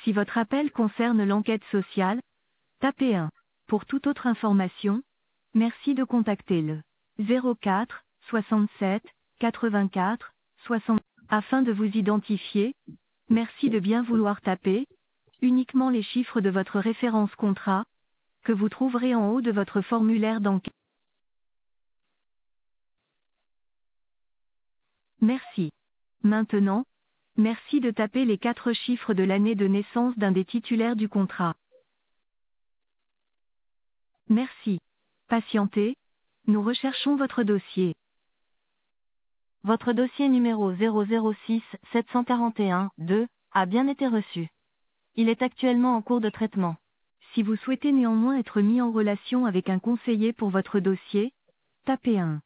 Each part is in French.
Si votre appel concerne l'enquête sociale, tapez 1. Pour toute autre information, merci de contacter le 04 67 84 60. Afin de vous identifier, merci de bien vouloir taper uniquement les chiffres de votre référence contrat, que vous trouverez en haut de votre formulaire d'enquête. Merci. Maintenant, merci de taper les 4 chiffres de l'année de naissance d'un des titulaires du contrat. Merci. Patientez, nous recherchons votre dossier. Votre dossier numéro 006 741 2 a bien été reçu. Il est actuellement en cours de traitement. Si vous souhaitez néanmoins être mis en relation avec un conseiller pour votre dossier, tapez 1.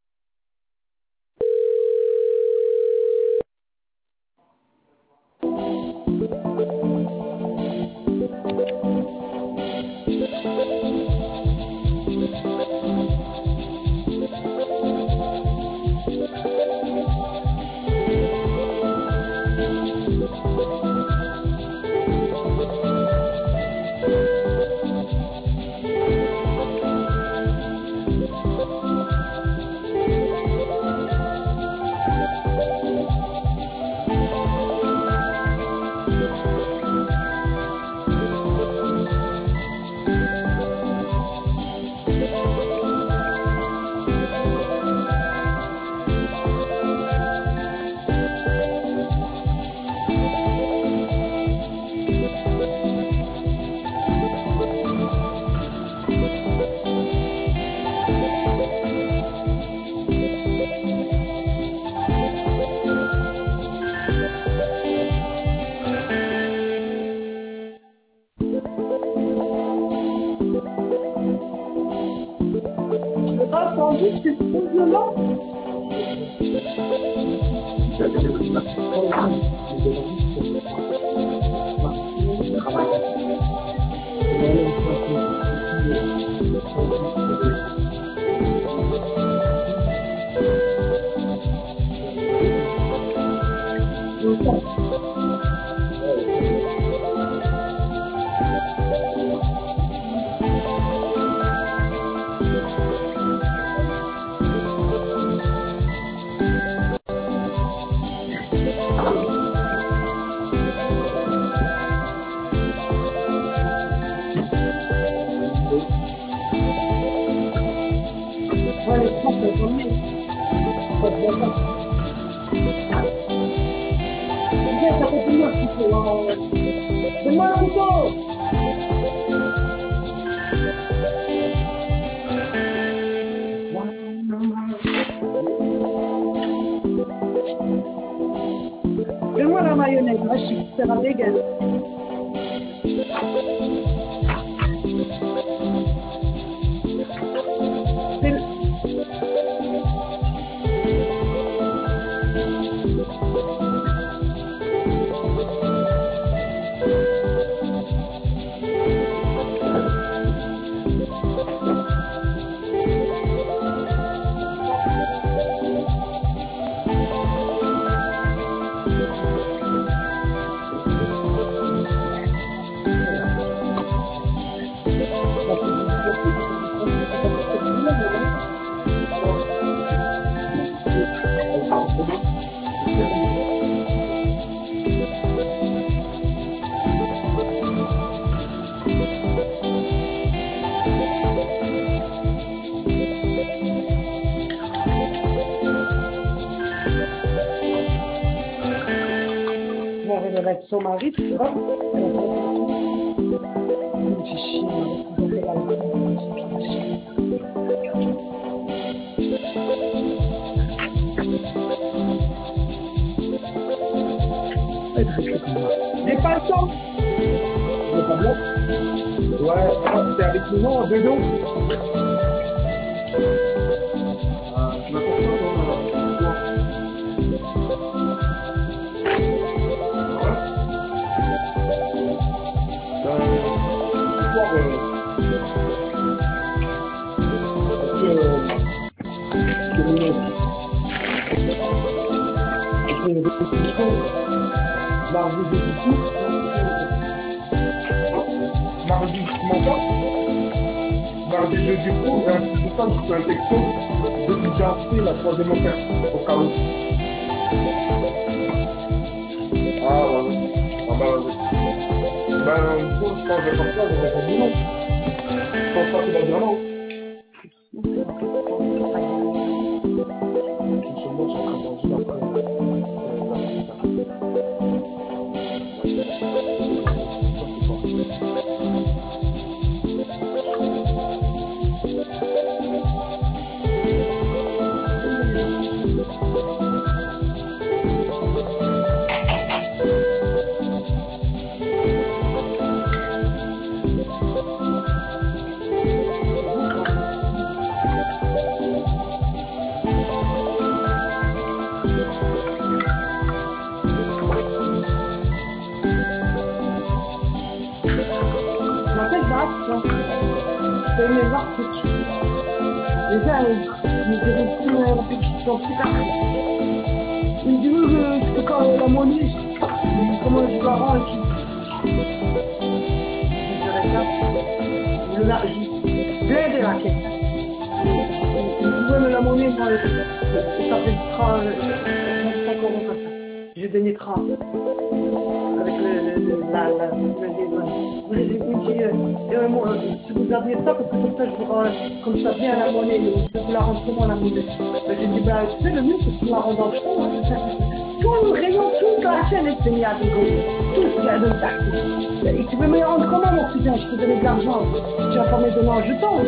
Fais-moi la mayonnaise, moi je suis super à vegan. Avec son mari, tu vois. Elle me fait chier, j'ai pas le temps. J'ai pas bloc. Ouais, c'est avec nous en vélo. Tu m'as pas du coup, un petit temps sur un texto, je vais déjà acheté la troisième offerte, au cas où. Ah, ouais. Ah, bah, ouais. Ben, quand je vais faire ça, j'aurais dit non. Je pense pas qu'il va dire non. Seulement, je suis en train de manger après. C'est mes articles. Déjà, ils ont une répétition super. Il me dit, oui, c'est quand la monnaie, comment je la rends et tout. Je plein de raquettes. Il me dit, ouais, mais la monnaie, moi, ça fait 35 euros comme ça. J'ai donné 30. Avec le moi, si vous aviez ça, parce que comme ça, je vous rends, comme ça vient la monnaie, je vous la rends comment la monnaie? J'ai dit, bah, tu sais, le mieux, c'est que tu la rends dans le fond, hein, tout le rayon, toute la chaîne est saignée à Bigo. Tout ce qu'il y a de partout. Et tu veux me rendre comment, mon cousin? Je te donne de l'argent. Tu vas pas me donner en jetant.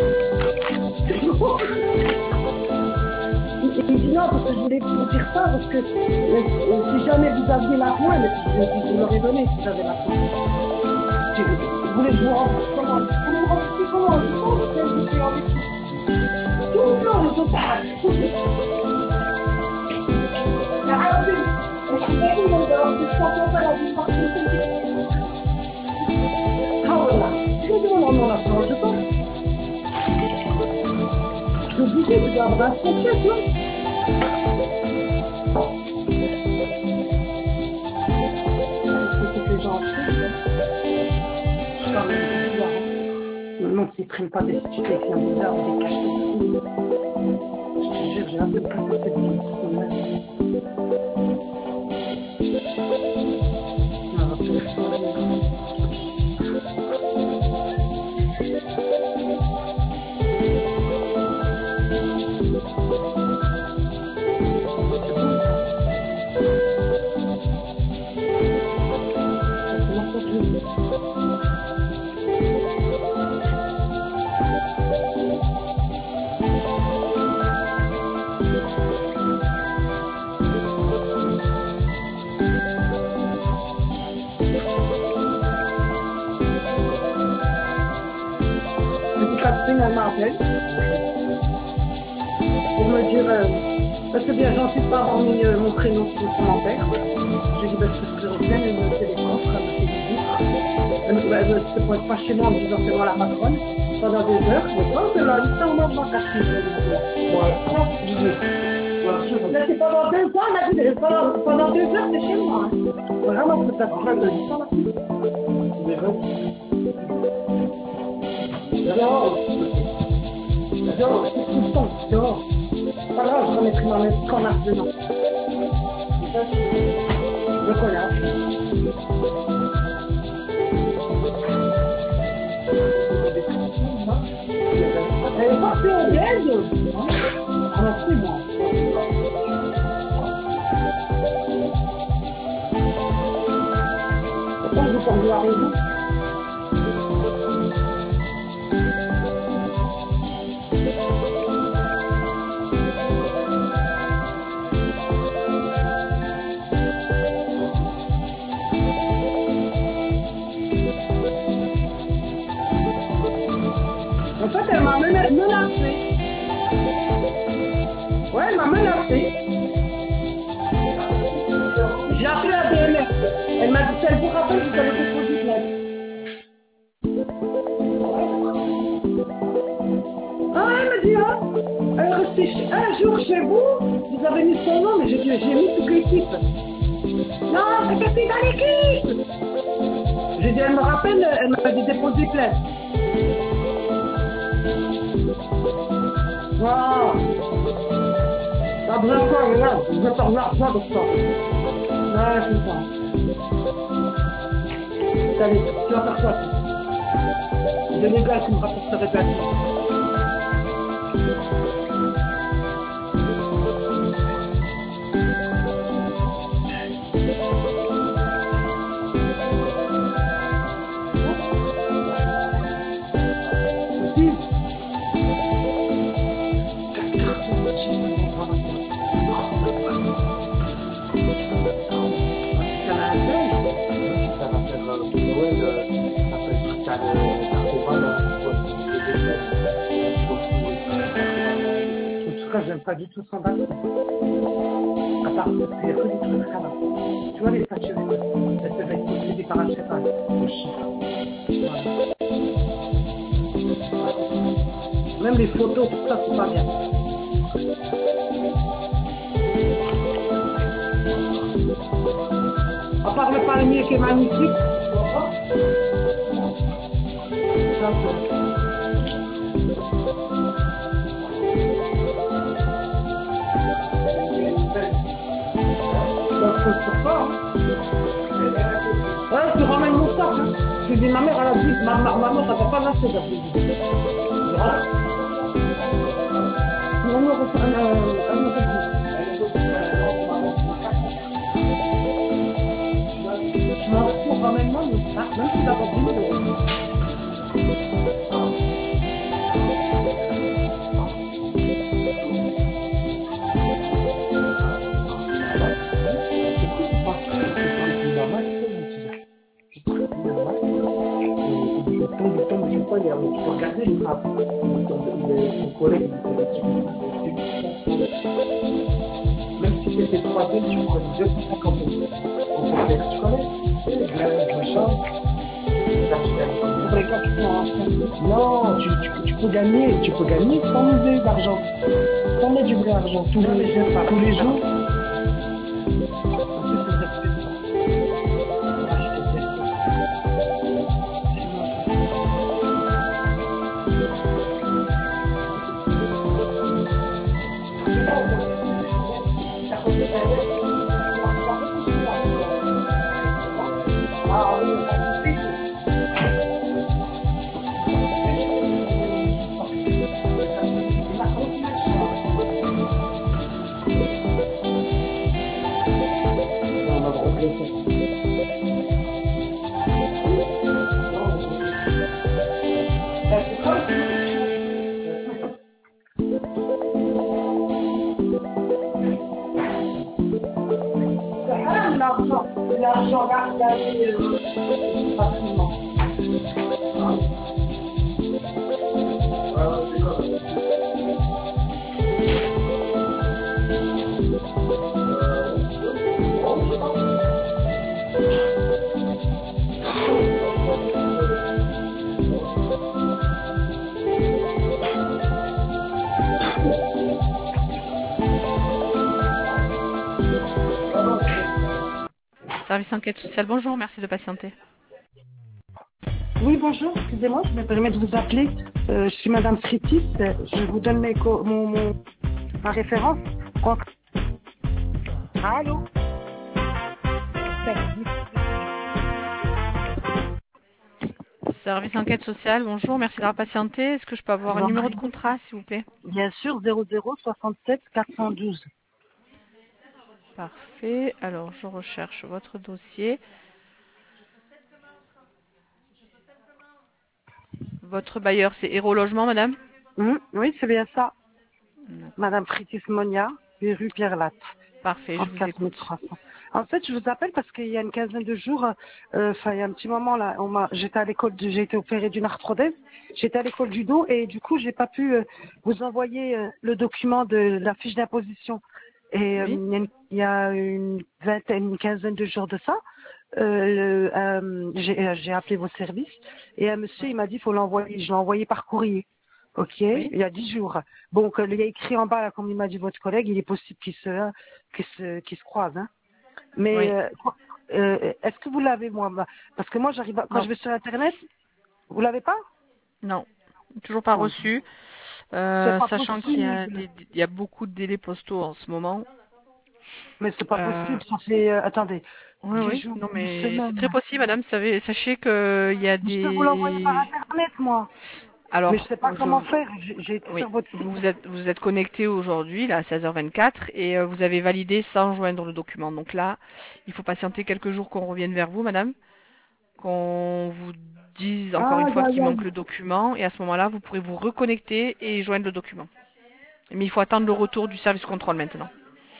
Il me dit non, parce que je voulais vous dire ça, parce que si jamais vous aviez la pointe, je vous l'aurais donné si j'avais la pointe. Vous voulez que je vous rembourse comment? Vous voulez me rembourser comment? Je pense que je suis en équipe. Tout le temps, je te parle. Ah voilà, je vais demander la pointe, je pense. Je vous disais, tu dois avoir un secret, toi. C'est que les gens en font. Je me demande s'ils ne prennent pas des studios avec un bizarre ou des caches. Je te jure, j'ai un peu pas cette vie. Elle m'appelle pour me dire c'est bien gentil de ne pas avoir mis mon prénom sur le commentaire. Je lui ai dit parce que je reviens, elle me téléphone, elle me fait des se pointe pas chez moi en me disant c'est moi la patronne pendant 2 heures. Je pense que là, il s'en va dans la cachée. Là, c'est pendant 2 ans, pendant 2 heures, c'est chez moi. Hein. Vraiment, c'est ta patronne de l'histoire. C'est vrai. Dehors, c'est tout le temps, dehors. Pas grave, je remettrai ma main connasse dedans. Le connasse. Elle est partie au bled. Alors c'est moi. Pourquoi je vous parle de la raison? En fait, elle m'a menacé. Ouais, elle m'a menacé. J'ai appelé la DMS. Elle m'a dit, elle vous rappelle, vous allez déposer plainte. Ah, elle m'a dit, hein, elle est restée un jour chez vous, vous avez mis son nom, mais j'ai mis toute l'équipe. Non, c'était plus dans l'équipe. J'ai dit, elle me rappelle, elle m'a dit déposer plainte. Voilà. T'as besoin de quoi, regarde, je vais faire de l'argent de ça. Ouais, c'est ça. Allez, tu vas faire quoi? De légal qui me rapporterait de la vie. J'aime pas du tout son bâton. À part, il n'y a que des trucs là. Tu vois les statues, elles peuvent être possédées par un cheval. Les chiffres. Voilà. Même les photos, tout ça, c'est pas bien. À part le palmier qui est magnifique. Ça, ouais, tu ramènes mon sac. Hein. Je dis, ma mère, elle a dit, ma mère, elle va pas lâcher d'après. Voilà. Ma mère, je m'en fous, ramène-moi mon sac, même si d'abord 10 000 €. Tu peux regarder les frappes. Son collègue, même si c'était 3D, tu prenais 250 €. On peut faire, tu connais? Le champ. Pour les gars qui sont non, tu peux gagner sans miser d'argent. Sans mettre du vrai argent. Tous les jours. L'argent gardé facilement. Service enquête sociale, bonjour, merci de patienter. Oui, bonjour, excusez-moi, je me permets de vous appeler. Je suis Madame Fritis, je vous donne ma référence. Allô? Service enquête sociale, bonjour, merci d'avoir patienté. Est-ce que je peux avoir un numéro de contrat, s'il vous plaît? Bien sûr, 00 67 412. Parfait, alors je recherche votre dossier. Votre bailleur, c'est Héros Logement, madame? Oui, c'est bien ça. Madame Fritis Monia, rue Pierre Latte. Parfait, je vous écoute. 300. En fait, je vous appelle parce qu'il y a une quinzaine de jours, il y a un petit moment là, j'étais à l'école, j'ai été opérée d'une arthrodèse, j'étais à l'école du dos et du coup, j'ai pas pu vous envoyer le document de la fiche d'imposition. Et Oui. il y a une quinzaine de jours de ça, j'ai appelé vos services et un monsieur, il m'a dit, faut l'envoyer. Je l'ai envoyé par courrier. Ok, Oui. il y a 10 jours. Donc, il y a écrit en bas, là, comme il m'a dit votre collègue, il est possible qu'ils se croisent. Hein. Mais Oui. est-ce que vous l'avez, moi? Parce que moi, quand je vais sur Internet, vous l'avez pas? Non, toujours pas Bon. reçu. C'est pas Sachant qu'il y a possible. il y a beaucoup de délais postaux en ce moment. Mais c'est pas Euh, possible, ça fait, attendez, oui, 10 oui, jours, non une mais c'est semaine. très possible, madame. Sachez qu'il y a Je peux vous l'envoyer par des... internet, moi. Mais je Alors, sais pas comment faire. J'ai été oui, sur votre site. vous êtes connecté aujourd'hui, là, à 16h24, et vous avez validé sans joindre le document. Donc là, il faut patienter quelques jours qu'on revienne vers vous, madame, qu'on vous dise encore Ah, une fois qu'il aïe, manque aïe. le document, et à ce moment-là, vous pourrez vous reconnecter et joindre le document. Mais il faut attendre le retour du service contrôle maintenant.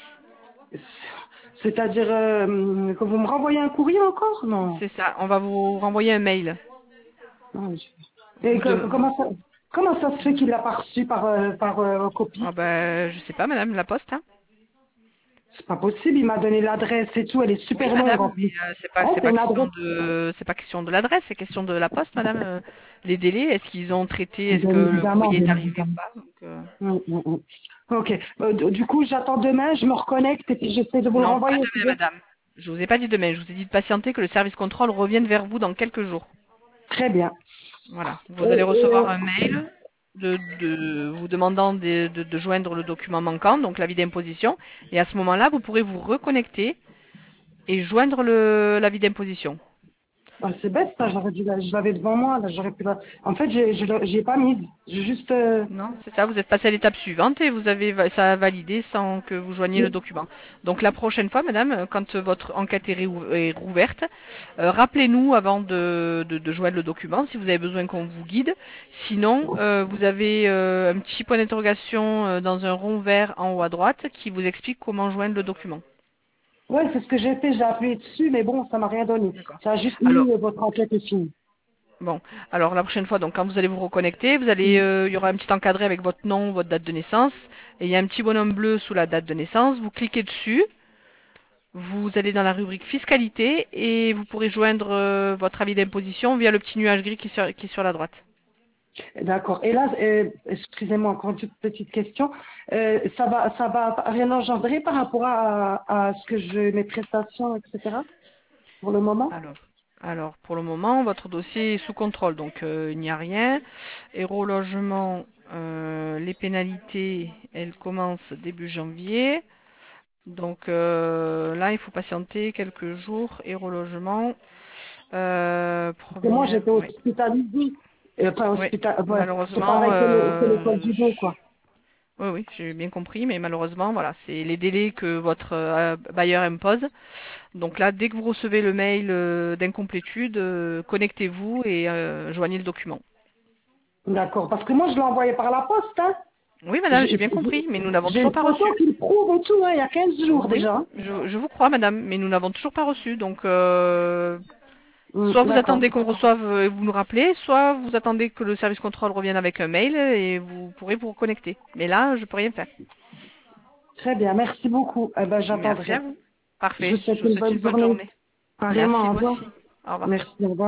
C'est-à-dire que vous me renvoyez un courrier encore? Non. C'est ça, on va vous renvoyer un mail. Non, Et Vous de... comment ça se fait qu'il l'a pas reçu par copie? Ah ben, je sais pas, madame, la poste, hein. C'est pas possible, il m'a donné l'adresse et tout, elle est Oui, super longue en madame, mais plus. Oh, c'est c'est pas une question adresse de, c'est pas question de l'adresse, c'est question de la poste, madame. Les délais, est-ce qu'ils ont traité, est-ce que bien le évidemment, courrier est bien arrivé ou évidemment. pas? Donc, Ok. Du coup, j'attends demain, je me reconnecte et puis j'essaie de vous le non, pas renvoyer. C'est demain, bien. madame. Je vous ai pas dit demain, je vous ai dit de patienter que le service contrôle revienne vers vous dans quelques jours. Très bien. Voilà. Vous allez Et, recevoir un mail vous demandant de joindre le document manquant, donc l'avis d'imposition, et à ce moment-là, vous pourrez vous reconnecter et joindre l'avis d'imposition. ah, c'est bête ça, je l'avais devant moi, là, j'aurais pu la... En fait, j'y ai pas mis. J'ai juste... Non, c'est ça, vous êtes passé à l'étape suivante et ça a validé sans que vous joigniez le document. Donc la prochaine fois, madame, quand votre enquête est rouverte, rappelez-nous avant de joindre le document si vous avez besoin qu'on vous guide. Sinon, vous avez un petit point d'interrogation dans un rond vert en haut à droite qui vous explique comment joindre le document. Ouais, c'est ce que j'ai fait, j'ai appuyé dessus, mais bon, ça m'a rien donné. D'accord. Ça a juste Alors, mis votre enquête est finie. bon, alors la prochaine fois, donc quand vous allez vous reconnecter, il y aura un petit encadré avec votre nom, votre date de naissance, et il y a un petit bonhomme bleu sous la date de naissance. Vous cliquez dessus, vous allez dans la rubrique fiscalité et vous pourrez joindre votre avis d'imposition via le petit nuage gris qui est sur la droite. D'accord. Et là, excusez-moi, encore une toute petite question. Ça va rien engendrer par rapport à ce que mes prestations, etc. Pour le moment? Alors, pour le moment, votre dossier est sous contrôle, donc il n'y a rien. Héros Logement, les pénalités, elles commencent début janvier. Donc là, il faut patienter quelques jours et relogement. Parce que moi, Première, j'étais oui. hospitalisée. Enfin, Oui, ouais, c'est malheureusement, pareil que l'école judo, quoi. oui, oui, j'ai bien compris, mais malheureusement, voilà, c'est les délais que votre bailleur impose. Donc là, dès que vous recevez le mail d'incomplétude, connectez-vous et joignez le document. D'accord. Parce que moi, je l'ai envoyé par la poste, hein. Oui, madame, j'ai J'ai bien compris, mais nous n'avons j'ai toujours une pas photo reçu. qui le prouve et tout, hein, il y a 15 jours Oui, déjà. je vous crois, madame, mais nous n'avons toujours pas reçu. Donc, soit vous D'accord. attendez qu'on reçoive et vous nous rappelez, soit vous attendez que le service contrôle revienne avec un mail et vous pourrez vous reconnecter. Mais là, je peux rien faire. Très bien, merci beaucoup. Eh ben, Merci à j'attendrai. vous. Je Parfait. vous souhaite Je vous une souhaite bonne une bonne journée. journée. Pareillement, Merci, au vous revoir. aussi. Au revoir. Merci, au revoir.